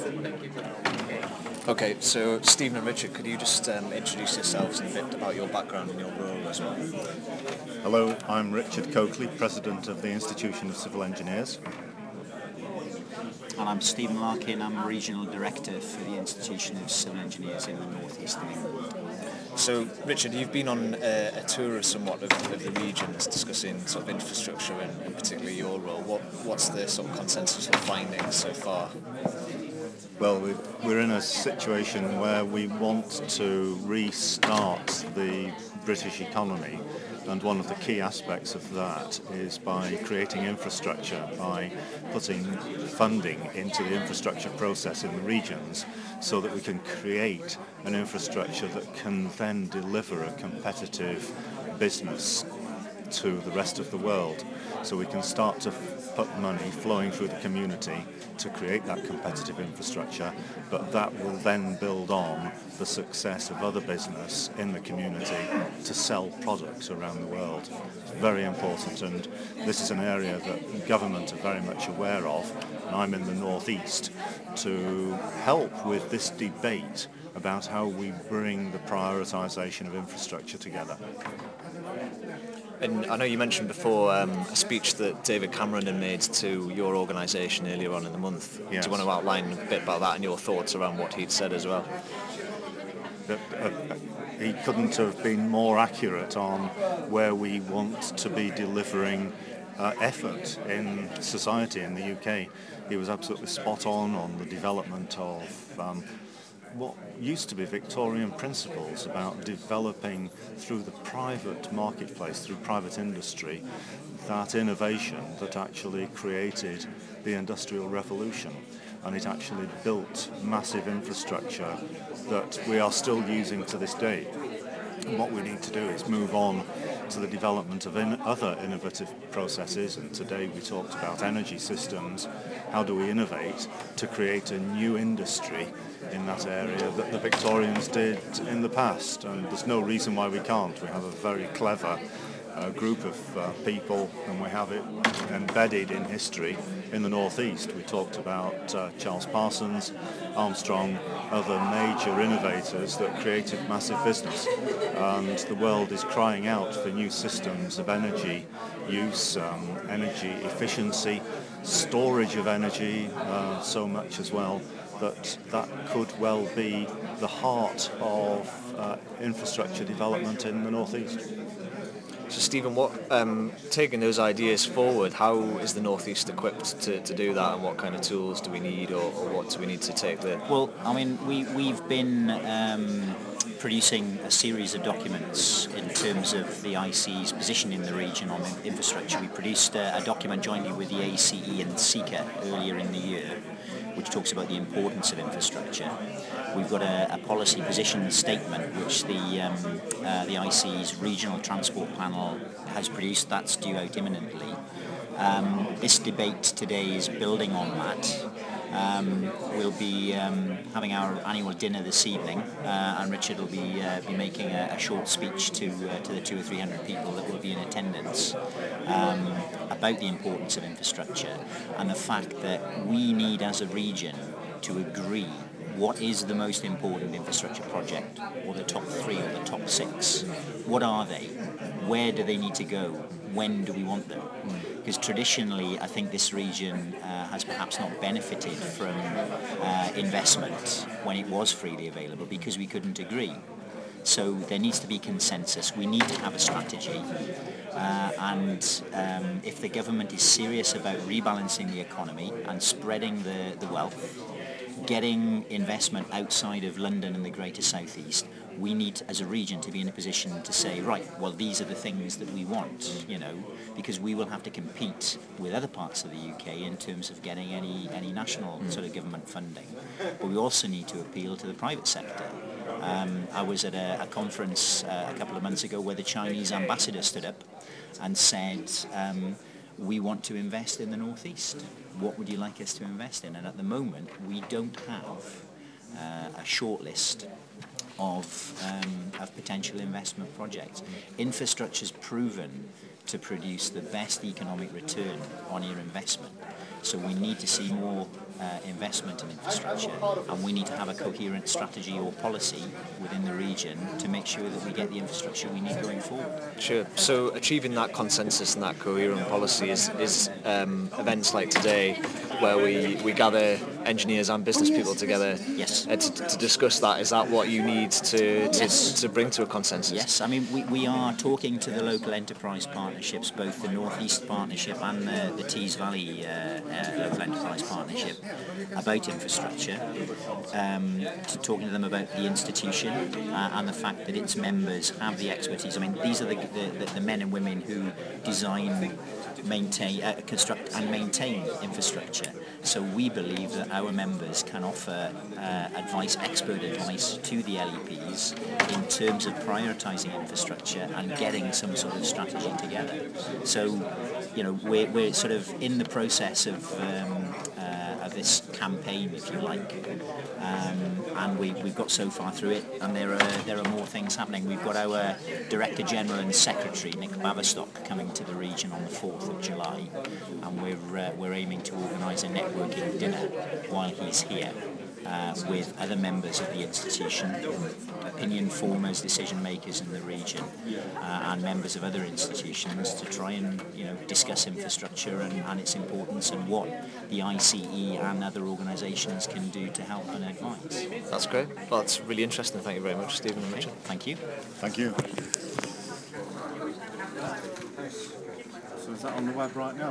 Okay, so Stephen and Richard, could you just introduce yourselves and a bit about your background and your role as well? Hello, I'm Richard Coakley, President of the Institution of Civil Engineers. And I'm Stephen Larkin, I'm Regional Director for the Institution of Civil Engineers in the North East of England. So, Richard, you've been on a tour somewhat of the regions discussing sort of infrastructure and particularly your role. What's the sort of consensus of findings so far? Well, we're in a situation where we want to restart the British economy, and one of the key aspects of that is by creating infrastructure, by putting funding into the infrastructure process in the regions so that we can create an infrastructure that can then deliver a competitive business to the rest of the world. So we can start to put money flowing through the community to create that competitive infrastructure, but that will then build on the success of other business in the community to sell products around the world. It's very important, and this is an area that government are very much aware of, and I'm in the North East to help with this debate about how we bring the prioritisation of infrastructure together. And I know you mentioned before a speech that David Cameron had made to your organisation earlier on in the month. Yes. Do you want to outline a bit about that and your thoughts around what he'd said as well? He couldn't have been more accurate on where we want to be delivering effort in society in the UK. He was absolutely spot on the development of what used to be Victorian principles about developing through the private marketplace, through private industry, that innovation that actually created the Industrial Revolution. And it actually built massive infrastructure that we are still using to this day. And what we need to do is move on to the development of other innovative processes, and today we talked about energy systems. How do we innovate to create a new industry in that area that the Victorians did in the past? And there's no reason why we can't. We have a very clever group of people, and we have it embedded in history in the North East. We talked about Charles Parsons, Armstrong, other major innovators that created massive business, and the world is crying out for new systems of energy use, energy efficiency, storage of energy, so much as well that could well be the heart of infrastructure development in the North East. So Stephen, taking those ideas forward, how is the North East equipped to do that, and what kind of tools do we need, or what do we need to take there? Well, I mean, we've been producing a series of documents in terms of the IC's position in the region on infrastructure. We produced a document jointly with the ACE and SECA earlier in the year, which talks about the importance of infrastructure. We've got a policy position statement which the IC's Regional Transport Panel has produced. That's due out imminently. This debate today is building on that. We'll be having our annual dinner this evening, and Richard will be making a short speech to the 200 or 300 people that will be in attendance about the importance of infrastructure and the fact that we need as a region to agree what is the most important infrastructure project, or the top 3 or the top 6. What are they? Where do they need to go? When do we want them? Because traditionally, I think this region has perhaps not benefited from investment when it was freely available because we couldn't agree. So there needs to be consensus. We need to have a strategy. And if the government is serious about rebalancing the economy and spreading the wealth, getting investment outside of London and the greater southeast, we need as a region to be in a position to say, right, well, these are the things that we want, because we will have to compete with other parts of the UK in terms of getting any national sort of government funding. But we also need to appeal to the private sector. I was at a conference a couple of months ago where the Chinese ambassador stood up and said, we want to invest in the North East. What would you like us to invest in? And at the moment, we don't have a short list of potential investment projects. Infrastructure's proven to produce the best economic return on your investment. So we need to see more investment in infrastructure, and we need to have a coherent strategy or policy within the region to make sure that we get the infrastructure we need going forward. Sure. So achieving that consensus and that coherent policy is events like today, where we gather engineers and business people together. Yes. To discuss that. Is that what you need to bring to a consensus? Yes. I mean, we are talking to the local enterprise partnerships, both the North East Partnership and the Tees Valley Local Enterprise Partnership, about infrastructure, talking to them about the institution and the fact that its members have the expertise. I mean, these are the men and women who design, maintain, construct and maintain infrastructure. So we believe that our members can offer expert advice to the LEPs in terms of prioritising infrastructure and getting some sort of strategy together. So, we're sort of in the process of this campaign, if you like, and we've got so far through it, and there are more things happening. We've got our Director General and Secretary Nick Baverstock coming to the region on the 4th of July, and we're aiming to organise a networking dinner while he's here. With other members of the institution, opinion formers, decision makers in the region, and members of other institutions to try and discuss infrastructure and its importance and what the ICE and other organisations can do to help and advise. That's great. Well, that's really interesting. Thank you very much, Stephen and Richard. Thank you. Thank you. So is that on the web right now?